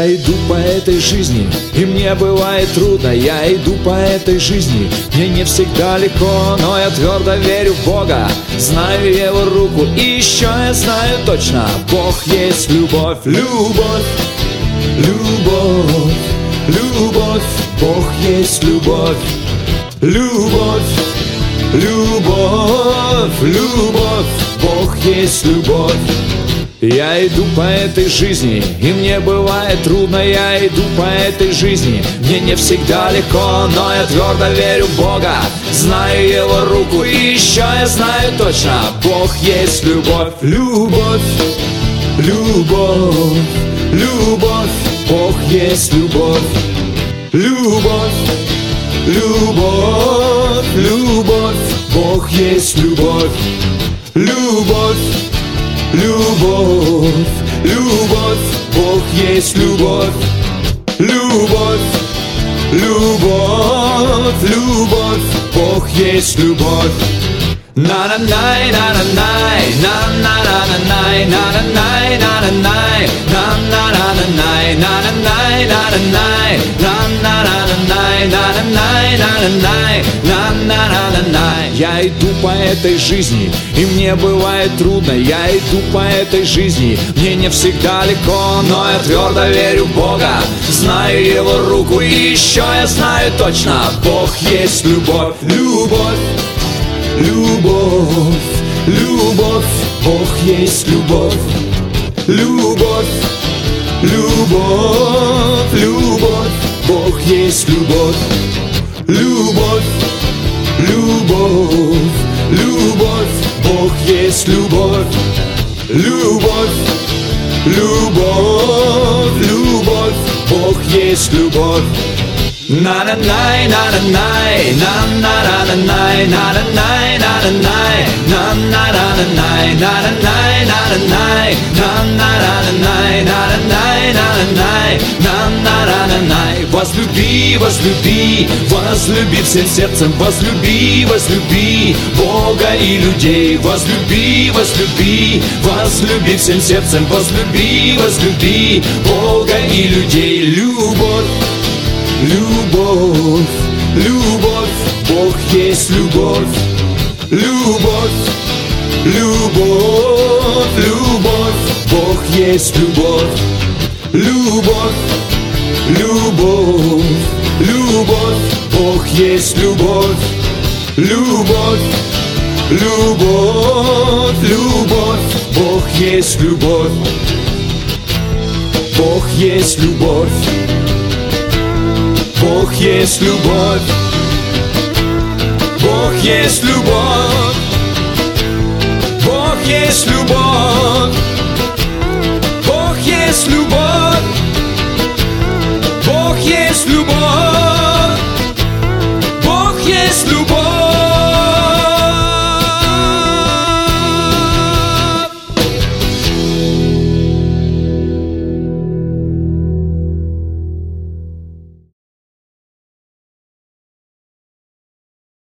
Я иду по этой жизни, и мне бывает трудно. Я иду по этой жизни, мне не всегда легко, но я твердо верю в Бога, знаю Его руку, и еще я знаю точно: Бог есть любовь. Любовь, любовь, любовь, Бог есть любовь. Любовь, любовь, любовь, Бог есть любовь. Я иду по этой жизни, и мне бывает трудно. Я иду по этой жизни, мне не всегда легко, но я твердо верю в Бога, знаю Его руку, и еще я знаю точно: Бог есть любовь. Любовь, любовь, любовь, Бог есть любовь. Любовь, любовь, любовь, Бог есть любовь. Любовь, любовь, любовь, Бог есть любовь. Любовь, любовь, любовь, Бог есть любовь. На-на-най, на-на-най, на-на-на-на-най, на-на-най, на-на-най, на-на-на-на-най, на-на-най, на-на-най, на-на-на-на-най, на-на-най, на-на-най, на-на-на-на-най. Я иду по этой жизни, и мне бывает трудно. Я иду по этой жизни, мне не всегда легко, но я твердо верю в Бога, знаю Его руку, и еще я знаю точно: Бог есть любовь. Любовь, любовь, любовь, Бог есть любовь. Любовь, любовь, любовь, Бог есть любовь. Любовь, любовь, любовь, Бог есть любовь. Любовь, любовь, любовь, Бог есть любовь. На-на-най, на-на-най, на-на-на-на-най, на-на-най, на-на-най, на-на-на-на-най, на-на-най, на-на-най, на-на-на-на-най, на-на-най, на-на-най, на-на-на-на-най. Возлюби, возлюби, возлюби всем сердцем, возлюби, возлюби Бога и людей. Возлюби, возлюби, возлюби всем сердцем, возлюби, возлюби Бога и людей. Любовь, любовь, любовь, Бог есть любовь. Любовь, любовь, любовь, Бог есть любовь. Любовь, любовь, любовь, Бог есть любовь. Любовь, любовь, любовь, Бог есть любовь. Бог есть любовь. Бог есть любовь. Бог есть любовь. Бог есть любовь.